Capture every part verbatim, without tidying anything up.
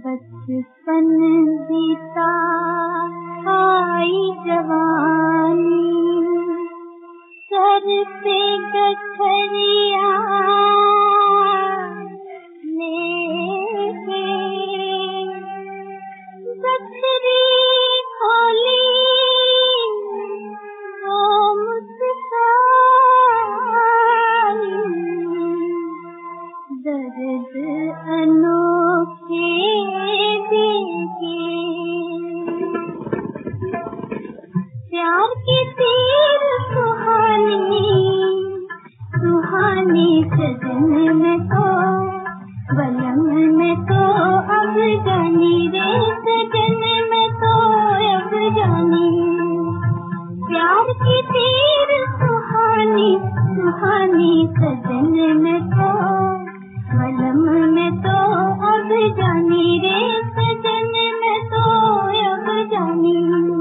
बचपन बीता आई जवानी, सर पे गठरिया लेके गठरी खोली ओ मुस्कान, दर्द अनोखे देके प्यार की तीर सुहानी, सुहानी सजन में तो बलम में तो अब जानी रे, सजन में तो अब जानी। प्यार की तीर सुहानी, सुहानी सजन में तो बलम में तो अब जानी रे, सजन में तो अब जानी।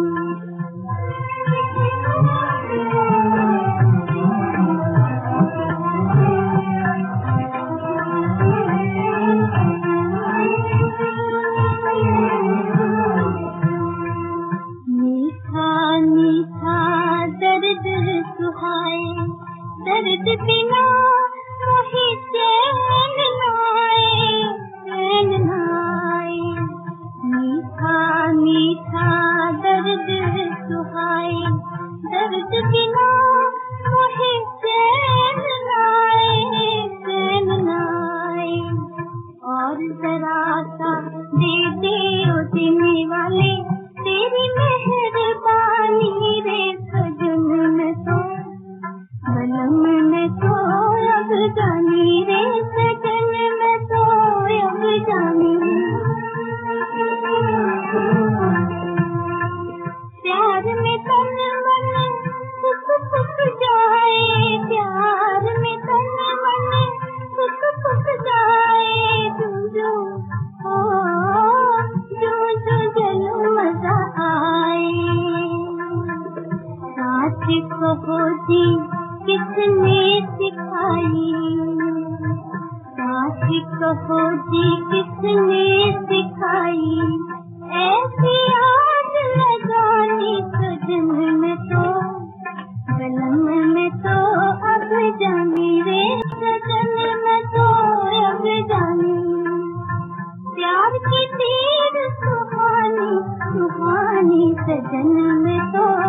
मीठा मीठा दर्द सुहाए, दर्द बिना मोहे चैन नाए, चैन नाए। मीठा मीठा दर्द सुहाए, दर्द बिना मोहे चैन नाए, चैन नाए। और जरा सा दे दे ओ देने वाले तेरी मेहरबानी रे, सजन में तो बलम में तो अब जानी रे, सजन में तो अब जानी। प्यार में तन मन सुख सुख जाए, प्यार में तन मन सुख सुख जाए। जो जो ओ जो जो जल मजा आए। साथ कहो जी किसने सिखाई, साथ कहो जी किसने सिखाई, ऐसी आग लगानी सजन में तो बलम में तो अब जानी रे, सजन में तो अब जानी। प्यार की तीर सुहानी, सुहानी सजन में तो